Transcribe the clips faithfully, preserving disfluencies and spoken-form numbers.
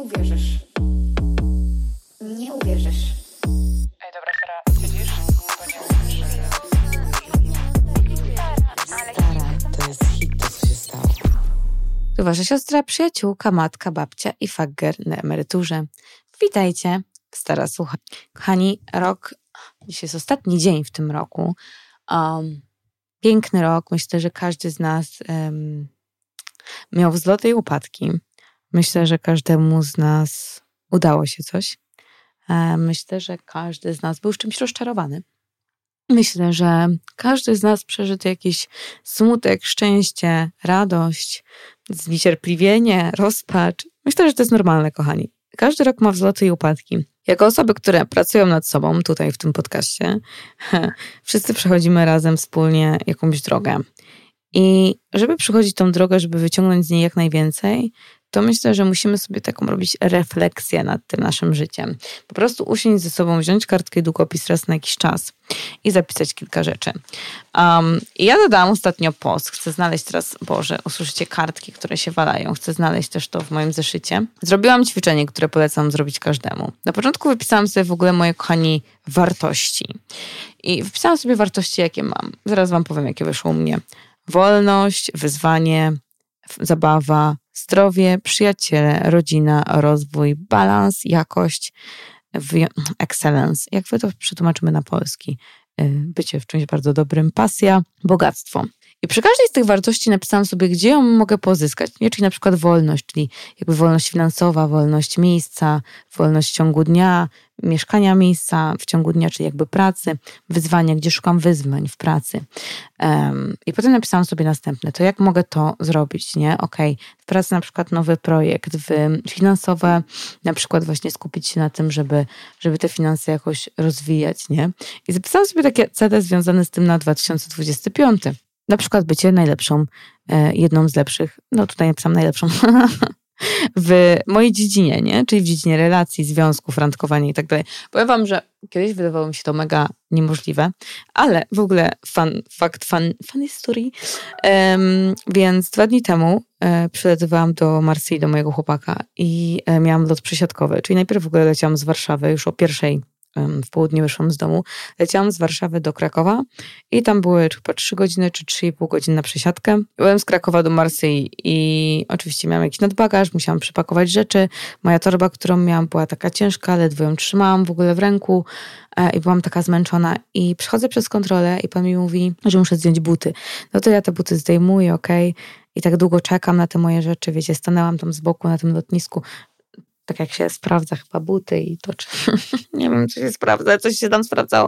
uwierzysz. Nie uwierzysz. Ej, dobra, Sara, siedzisz? Bo nie Stara, to jest hit, to co się stało. Tu wasza siostra, przyjaciółka, matka, babcia i fager na emeryturze. Witajcie, stara słucha. Kochani, rok, dzisiaj jest ostatni dzień w tym roku. Um, piękny rok, myślę, że każdy z nas um, miał wzloty i upadki. Myślę, że każdemu z nas udało się coś. Um, myślę, że każdy z nas był z czymś rozczarowany. Myślę, że każdy z nas przeżył jakiś smutek, szczęście, radość, zniecierpliwienie, rozpacz. Myślę, że to jest normalne, kochani. Każdy rok ma wzloty i upadki. Jako osoby, które pracują nad sobą tutaj w tym podcaście, wszyscy przechodzimy razem wspólnie jakąś drogę. I żeby przechodzić tą drogę, żeby wyciągnąć z niej jak najwięcej, to myślę, że musimy sobie taką robić refleksję nad tym naszym życiem. Po prostu usiąść ze sobą, wziąć kartkę i długopis raz na jakiś czas i zapisać kilka rzeczy. Um, ja dodałam ostatnio post. Chcę znaleźć teraz, Boże, usłyszycie kartki, które się walają. Chcę znaleźć też to w moim zeszycie. Zrobiłam ćwiczenie, które polecam zrobić każdemu. Na początku wypisałam sobie w ogóle, moje kochani, wartości. I wypisałam sobie wartości, jakie mam. Zaraz wam powiem, jakie wyszło u mnie. Wolność, wyzwanie, zabawa, zdrowie, przyjaciele, rodzina, rozwój, balans, jakość, excellence. Jak wy to przetłumaczymy na polski? Bycie w czymś bardzo dobrym, pasja, bogactwo. I przy każdej z tych wartości napisałam sobie, gdzie ją mogę pozyskać. Nie? Czyli na przykład wolność, czyli jakby wolność finansowa, wolność miejsca, wolność w ciągu dnia, mieszkania miejsca w ciągu dnia, czyli jakby pracy, wyzwania, gdzie szukam wyzwań w pracy. Um, I potem napisałam sobie następne, to jak mogę to zrobić, nie? Okej, okay. W pracy na przykład nowy projekt, w finansowe na przykład właśnie skupić się na tym, żeby, żeby te finanse jakoś rozwijać, nie? I zapisałam sobie takie cele związane z tym na dwa tysiące dwudziesty piąty. Na przykład bycie najlepszą, jedną z lepszych, no tutaj napisałam najlepszą, w mojej dziedzinie, nie? Czyli w dziedzinie relacji, związków, randkowania i tak dalej. Powiem wam, że kiedyś wydawało mi się to mega niemożliwe, ale w ogóle fun, fakt, fun, funny story. Um, więc dwa dni temu e, przylatywałam do Marsylii, do mojego chłopaka i e, miałam lot przesiadkowy, czyli najpierw w ogóle leciałam z Warszawy już o pierwszej w południe wyszłam z domu, leciałam z Warszawy do Krakowa i tam były chyba trzy godziny czy trzy i pół godziny na przesiadkę. Byłem z Krakowa do Marsylii i oczywiście miałam jakiś nadbagaż, musiałam przepakować rzeczy. Moja torba, którą miałam, była taka ciężka, ledwo ją trzymałam w ogóle w ręku i byłam taka zmęczona i przychodzę przez kontrolę i pan mi mówi, że muszę zdjąć buty. No to ja te buty zdejmuję, okej. Okay? I tak długo czekam na te moje rzeczy, wiecie, stanęłam tam z boku na tym lotnisku, tak jak się sprawdza chyba buty i to, czy nie wiem, co się sprawdza, coś się tam sprawdzało.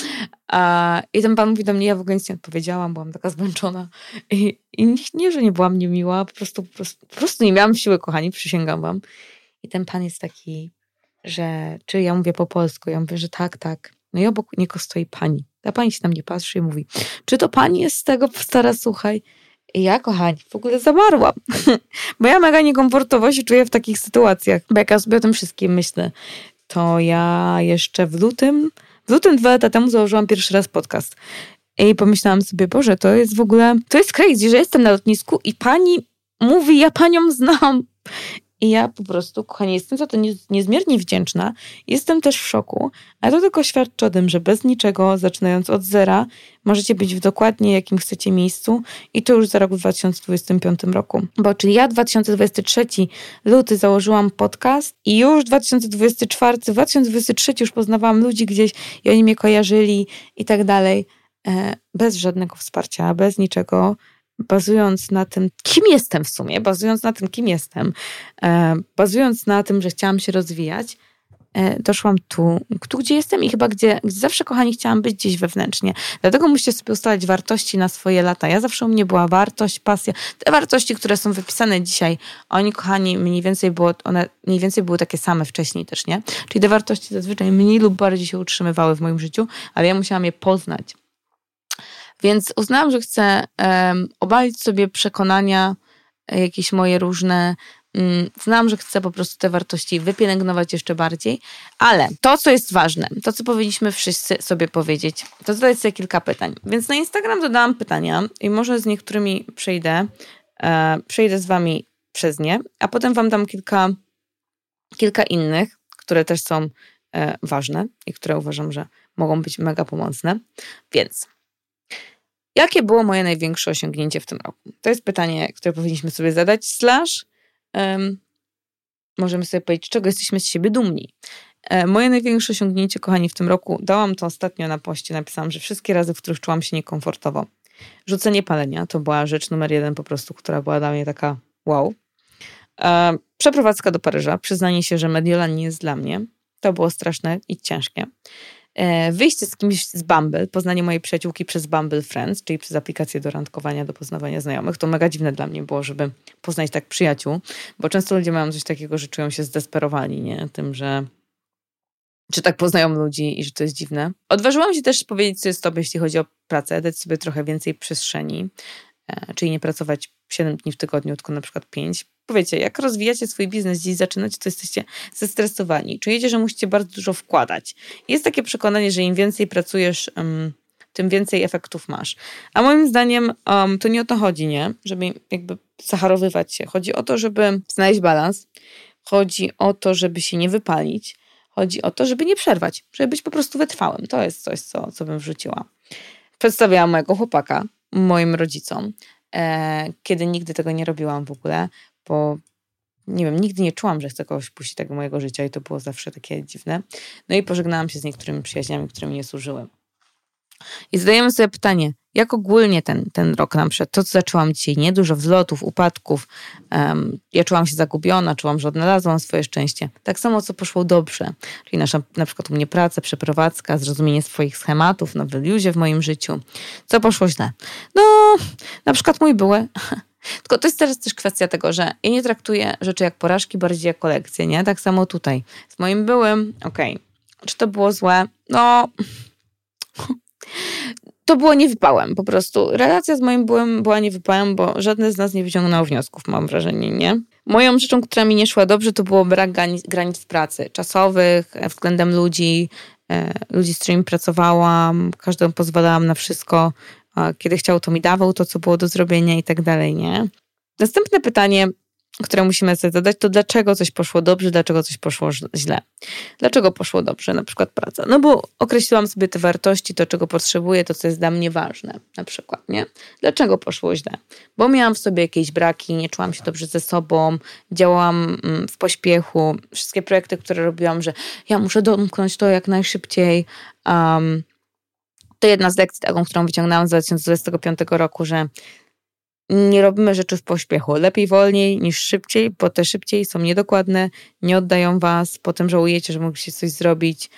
A, I ten pan mówi do mnie, ja w ogóle nic nie odpowiedziałam, byłam taka zmęczona. I, i nie, nie, że nie byłam niemiła, po prostu, po prostu, po prostu nie miałam siły, kochani, przysięgam wam. I ten pan jest taki, że czy ja mówię po polsku, ja mówię, że tak, tak. No i obok niego stoi pani. Ta pani się na mnie patrzy i mówi, czy to pani jest z tego, stara, słuchaj. I ja, kochani, w ogóle zamarłam. Bo ja mega niekomfortowo się czuję w takich sytuacjach. Bo jak ja sobie o tym wszystkim myślę, to ja jeszcze w lutym, w lutym dwa lata temu założyłam pierwszy raz podcast. I pomyślałam sobie, Boże, to jest w ogóle, to jest crazy, że jestem na lotnisku i pani mówi, ja panią znam. I ja po prostu, kochani, jestem za to niezmiernie wdzięczna. Jestem też w szoku, ale to tylko świadczy o tym, że bez niczego, zaczynając od zera, możecie być w dokładnie jakim chcecie miejscu i to już za rok w dwa tysiące dwudziestym piątym roku. Bo czyli ja dwa tysiące dwudziesty trzeci luty założyłam podcast i już dwa tysiące dwudziesty czwarty, dwa tysiące dwudziesty trzeci już poznawałam ludzi gdzieś i oni mnie kojarzyli i tak dalej. Bez żadnego wsparcia, bez niczego. Bazując na tym, kim jestem w sumie, bazując na tym, kim jestem, e, bazując na tym, że chciałam się rozwijać, e, doszłam tu, tu, gdzie jestem i chyba gdzie, gdzie zawsze, kochani, chciałam być gdzieś wewnętrznie. Dlatego musicie sobie ustalać wartości na swoje lata. Ja zawsze u mnie była wartość, pasja. Te wartości, które są wypisane dzisiaj, oni, kochani, mniej więcej było, one mniej więcej były takie same wcześniej też, nie? Czyli te wartości zazwyczaj mniej lub bardziej się utrzymywały w moim życiu, ale ja musiałam je poznać. Więc uznałam, że chcę um, obalić sobie przekonania, jakieś moje różne. Um, uznałam, że chcę po prostu te wartości wypielęgnować jeszcze bardziej. Ale to, co jest ważne, to, co powinniśmy wszyscy sobie powiedzieć, to zadać sobie kilka pytań. Więc na Instagram dodałam pytania i może z niektórymi przejdę, e, przejdę z wami przez nie, a potem wam dam kilka kilka innych, które też są e, ważne i które uważam, że mogą być mega pomocne. Więc jakie było moje największe osiągnięcie w tym roku? To jest pytanie, które powinniśmy sobie zadać, slash um, możemy sobie powiedzieć, z czego jesteśmy z siebie dumni. E, moje największe osiągnięcie, kochani, w tym roku, dałam to ostatnio na poście, napisałam, że wszystkie razy, w których czułam się niekomfortowo. Rzucenie palenia to była rzecz numer jeden po prostu, która była dla mnie taka wow. E, przeprowadzka do Paryża, przyznanie się, że Mediolan nie jest dla mnie. To było straszne i ciężkie. E, wyjście z kimś z Bumble, poznanie mojej przyjaciółki przez Bumble Friends, czyli przez aplikację do randkowania, do poznawania znajomych. To mega dziwne dla mnie było, żeby poznać tak przyjaciół, bo często ludzie mają coś takiego, że czują się zdesperowani, nie? Tym, że czy tak poznają ludzi i że to jest dziwne. Odważyłam się też powiedzieć, co jest tobie, jeśli chodzi o pracę, dać sobie trochę więcej przestrzeni, e, czyli nie pracować siedem dni w tygodniu, tylko na przykład pięć. Powiecie, jak rozwijacie swój biznes, gdzieś zaczynacie, to jesteście zestresowani. Czujecie, że musicie bardzo dużo wkładać. Jest takie przekonanie, że im więcej pracujesz, um, tym więcej efektów masz. A moim zdaniem um, to nie o to chodzi, nie? Żeby jakby zaharowywać się. Chodzi o to, żeby znaleźć balans. Chodzi o to, żeby się nie wypalić. Chodzi o to, żeby nie przerwać. Żeby być po prostu wytrwałym. To jest coś, co, co bym wrzuciła. Przedstawiałam mojego chłopaka moim rodzicom, e, kiedy nigdy tego nie robiłam w ogóle, bo nie wiem, nigdy nie czułam, że chcę kogoś puścić tego mojego życia i to było zawsze takie dziwne. No i pożegnałam się z niektórymi przyjaźniami, które mi nie służyły. I zadajemy sobie pytanie, jak ogólnie ten, ten rok nam przed, to co zaczęłam dzisiaj, nie? Dużo wzlotów, upadków, um, ja czułam się zagubiona, czułam, że odnalazłam swoje szczęście. Tak samo, co poszło dobrze, czyli nasza, na przykład u mnie praca, przeprowadzka, zrozumienie swoich schematów, nowy luzie w moim życiu. Co poszło źle? No, na przykład mój były... Tylko to jest teraz też kwestia tego, że ja nie traktuję rzeczy jak porażki, bardziej jak lekcje, nie? Tak samo tutaj. Z moim byłym, okej. Okay. Czy to było złe? No... To było niewypałem po prostu. Relacja z moim byłym była niewypałem, bo żadne z nas nie wyciągnęło wniosków, mam wrażenie, nie? Moją rzeczą, która mi nie szła dobrze, to było brak granic w pracy. Czasowych, względem ludzi, ludzi, z którymi pracowałam. Każdemu pozwalałam na wszystko. Kiedy chciał, to mi dawał to, co było do zrobienia i tak dalej, nie? Następne pytanie, które musimy sobie zadać, to dlaczego coś poszło dobrze, dlaczego coś poszło źle. Dlaczego poszło dobrze, na przykład praca? No bo określiłam sobie te wartości, to czego potrzebuję, to co jest dla mnie ważne, na przykład, nie? Dlaczego poszło źle? Bo miałam w sobie jakieś braki, nie czułam się dobrze ze sobą, działałam w pośpiechu, wszystkie projekty, które robiłam, że ja muszę domknąć to jak najszybciej. Um, to jedna z lekcji taką, którą wyciągnęłam z dwa tysiące dwudziestego piątego roku, że nie robimy rzeczy w pośpiechu. Lepiej wolniej niż szybciej, bo te szybciej są niedokładne, nie oddają was, potem żałujecie, że mogliście coś zrobić.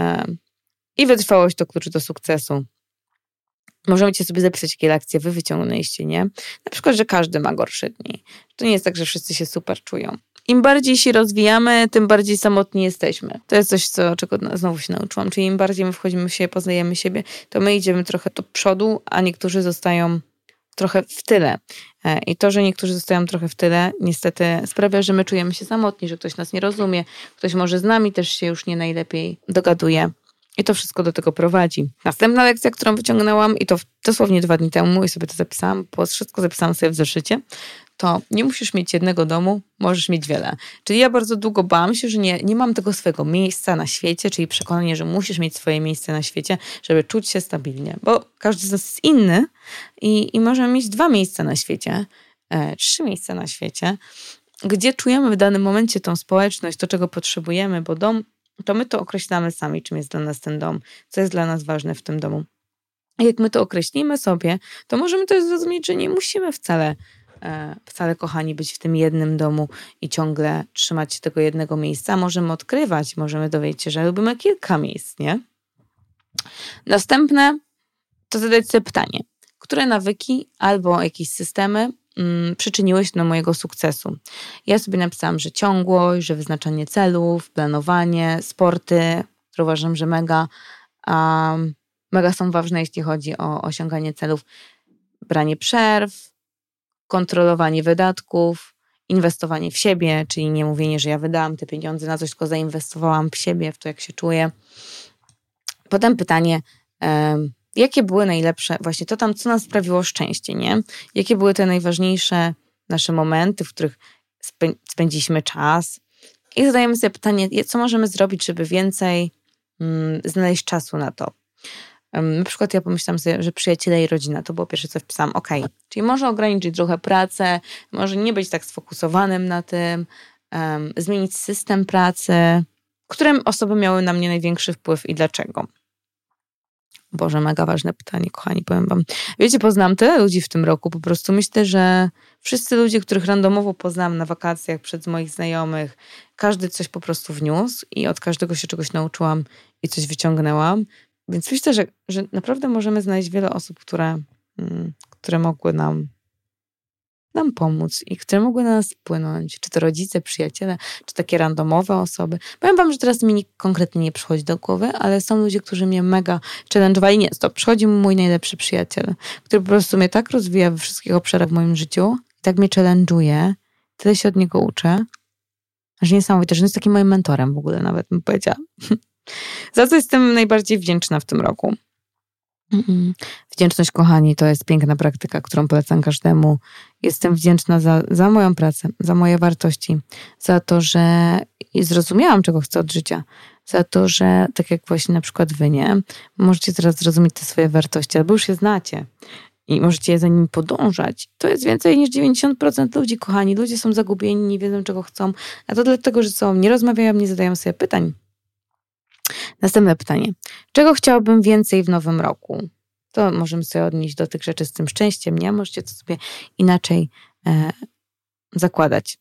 I wytrwałość to klucz do sukcesu. Możecie sobie zapisać, jakie lekcje wy wyciągnęliście, nie? Na przykład, że każdy ma gorsze dni. To nie jest tak, że wszyscy się super czują. Im bardziej się rozwijamy, tym bardziej samotni jesteśmy. To jest coś, co, czego znowu się nauczyłam. Czyli im bardziej my wchodzimy w siebie, poznajemy siebie, to my idziemy trochę do przodu, a niektórzy zostają trochę w tyle. I to, że niektórzy zostają trochę w tyle, niestety sprawia, że my czujemy się samotni, że ktoś nas nie rozumie, ktoś może z nami też się już nie najlepiej dogaduje. I to wszystko do tego prowadzi. Następna lekcja, którą wyciągnęłam, i to dosłownie dwa dni temu, i sobie to zapisałam, bo wszystko zapisałam sobie w zeszycie, to nie musisz mieć jednego domu, możesz mieć wiele. Czyli ja bardzo długo bałam się, że nie, nie mam tego swojego miejsca na świecie, czyli przekonanie, że musisz mieć swoje miejsce na świecie, żeby czuć się stabilnie. Bo każdy z nas jest inny i, i możemy mieć dwa miejsca na świecie, e, trzy miejsca na świecie, gdzie czujemy w danym momencie tą społeczność, to czego potrzebujemy, bo dom, to my to określamy sami, czym jest dla nas ten dom, co jest dla nas ważne w tym domu. I jak my to określimy sobie, to możemy też zrozumieć, że nie musimy wcale wcale, kochani, być w tym jednym domu i ciągle trzymać się tego jednego miejsca. Możemy odkrywać, możemy dowiedzieć się, że lubimy kilka miejsc, nie? Następne to zadać sobie pytanie, które nawyki albo jakieś systemy mm, przyczyniły się do mojego sukcesu. Ja sobie napisałam, że ciągłość, że wyznaczanie celów, planowanie, sporty, które uważam, że mega, um, mega są ważne, jeśli chodzi o osiąganie celów, branie przerw, kontrolowanie wydatków, inwestowanie w siebie, czyli nie mówienie, że ja wydałam te pieniądze na coś, tylko zainwestowałam w siebie, w to, jak się czuję. Potem pytanie, um, jakie były najlepsze, właśnie to tam, co nam sprawiło szczęście, nie? Jakie były te najważniejsze nasze momenty, w których spędziliśmy czas, I zadajemy sobie pytanie, co możemy zrobić, żeby więcej mm, znaleźć czasu na to. Um, na przykład ja pomyślałam sobie, że przyjaciele i rodzina, to było pierwsze, co wpisałam. Okej, okay. Czyli może ograniczyć trochę pracę, może nie być tak sfokusowanym na tym, um, zmienić system pracy, które osoby miały na mnie największy wpływ i dlaczego? Boże, mega ważne pytanie, kochani, powiem wam. Wiecie, poznałam tyle ludzi w tym roku, po prostu myślę, że wszyscy ludzie, których randomowo poznałam na wakacjach przed moich znajomych, każdy coś po prostu wniósł i od każdego się czegoś nauczyłam i coś wyciągnęłam. Więc myślę, że, że naprawdę możemy znaleźć wiele osób, które, które mogły nam, nam pomóc i które mogły na nas wpłynąć. Czy to rodzice, przyjaciele, czy takie randomowe osoby. Powiem wam, że teraz mi nikt konkretnie nie przychodzi do głowy, ale są ludzie, którzy mnie mega challenge'owali. Nie, stop, przychodzi mi mój najlepszy przyjaciel, który po prostu mnie tak rozwija we wszystkich obszarach w moim życiu i tak mnie challenge'uje. Tyle się od niego uczę, że niesamowite, że on jest takim moim mentorem w ogóle, nawet bym powiedziała. Za co jestem najbardziej wdzięczna w tym roku. Mm-mm. Wdzięczność, kochani, to jest piękna praktyka, którą polecam każdemu. Jestem wdzięczna za, za moją pracę, za moje wartości, za to, że zrozumiałam, czego chcę od życia, za to, że tak jak właśnie na przykład wy, nie? Możecie teraz zrozumieć te swoje wartości, albo już je znacie i możecie za nimi podążać. To jest więcej niż dziewięćdziesiąt procent ludzi, kochani. Ludzie są zagubieni, nie wiedzą, czego chcą, a to dlatego, że co? Nie rozmawiają, nie zadają sobie pytań. Następne pytanie. Czego chciałabym więcej w nowym roku? To możemy sobie odnieść do tych rzeczy z tym szczęściem, nie? Możecie to sobie inaczej e, zakładać.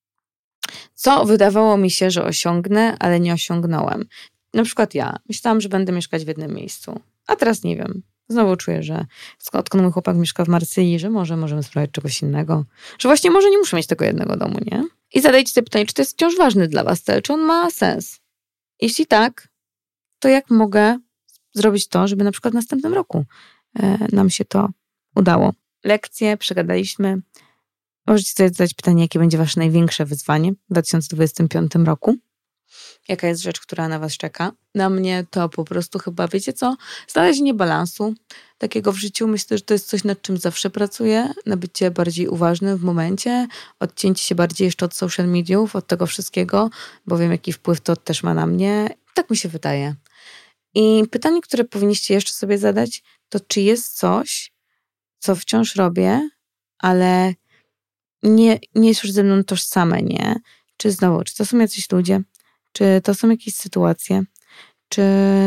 Co wydawało mi się, że osiągnę, ale nie osiągnąłem? Na przykład ja. Myślałam, że będę mieszkać w jednym miejscu. A teraz nie wiem. Znowu czuję, że odkąd mój chłopak mieszka w Marsylii, że może możemy spróbować czegoś innego. Że właśnie może nie muszę mieć tego jednego domu, nie? I zadajcie sobie pytanie, czy to jest wciąż ważny dla was cel? Czy on ma sens? Jeśli tak, to jak mogę zrobić to, żeby na przykład w następnym roku e, nam się to udało. Lekcje przegadaliśmy. Możecie sobie zadać pytanie, jakie będzie wasze największe wyzwanie w dwa tysiące dwudziestym piątym roku. Jaka jest rzecz, która na was czeka? Na mnie to po prostu chyba, wiecie co? Znalezienie balansu takiego w życiu. Myślę, że to jest coś, nad czym zawsze pracuję. Na bycie bardziej uważnym w momencie. Odcięcie się bardziej jeszcze od social mediów, od tego wszystkiego, bo wiem, jaki wpływ to też ma na mnie. Tak mi się wydaje. I pytanie, które powinniście jeszcze sobie zadać, to czy jest coś, co wciąż robię, ale nie, nie jest już ze mną tożsame, nie? Czy znowu, czy to są jacyś ludzie? Czy to są jakieś sytuacje? Czy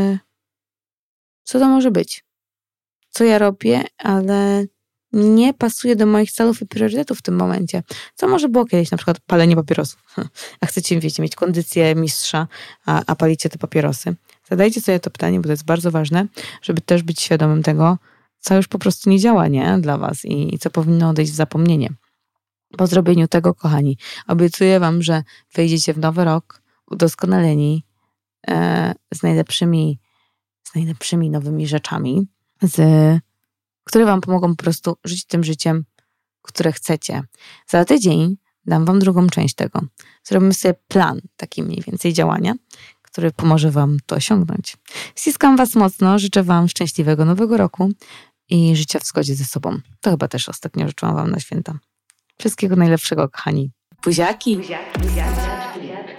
co to może być? Co ja robię, ale nie pasuje do moich celów i priorytetów w tym momencie. Co może było kiedyś, na przykład palenie papierosów. A chcecie, wiecie, mieć kondycję mistrza, a, a palicie te papierosy. Zadajcie sobie to pytanie, bo to jest bardzo ważne, żeby też być świadomym tego, co już po prostu nie działa, nie? Dla was i, i co powinno odejść w zapomnienie. Po zrobieniu tego, kochani, obiecuję wam, że wejdziecie w nowy rok udoskonaleni, e, z najlepszymi, z najlepszymi nowymi rzeczami, z, które wam pomogą po prostu żyć tym życiem, które chcecie. Za tydzień dam wam drugą część tego. Zrobimy sobie plan, taki mniej więcej działania, który pomoże wam to osiągnąć. Ściskam was mocno, życzę wam szczęśliwego nowego roku i życia w zgodzie ze sobą. To chyba też ostatnio życzyłam wam na święta. Wszystkiego najlepszego, kochani. Buziaki! Buziaki, buziaki, buziaki.